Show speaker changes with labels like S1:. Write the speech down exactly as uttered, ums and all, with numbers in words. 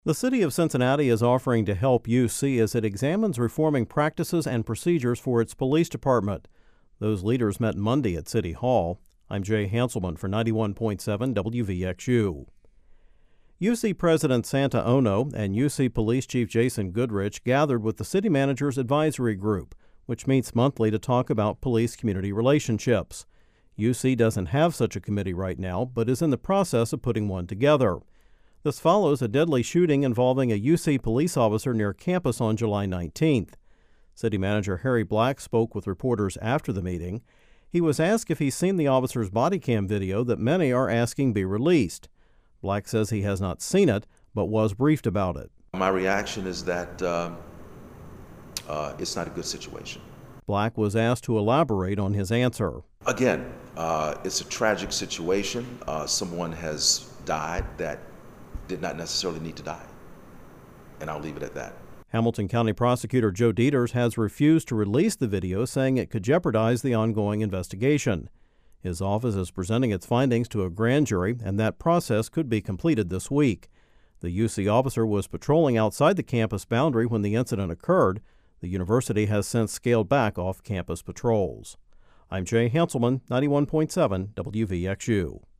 S1: The city of Cincinnati is offering to help U C as it examines reforming practices and procedures for its police department. Those leaders met Monday at City Hall. I'm Jay Hanselman for ninety-one point seven W V X U. U C President Santa Ono and U C Police Chief Jason Goodrich gathered with the city manager's advisory group, which meets monthly to talk about police-community relationships. U C doesn't have such a committee right now, but is in the process of putting one together. This follows a deadly shooting involving a U C police officer near campus on July nineteenth. City Manager Harry Black spoke with reporters after the meeting. He was asked if he's seen the officer's body cam video that many are asking be released. Black says he has not seen it, but was briefed about it.
S2: My reaction is that uh, uh, it's not a good situation.
S1: Black was asked to elaborate on his answer.
S2: Again, uh, it's a tragic situation. Uh, someone has died that did not necessarily need to die, and I'll leave it at that.
S1: Hamilton County Prosecutor Joe Dieters has refused to release the video, saying it could jeopardize the ongoing investigation. His office is presenting its findings to a grand jury, and that process could be completed this week. The U C officer was patrolling outside the campus boundary when the incident occurred. The university has since scaled back off-campus patrols. I'm Jay Hanselman, ninety-one point seven W V X U.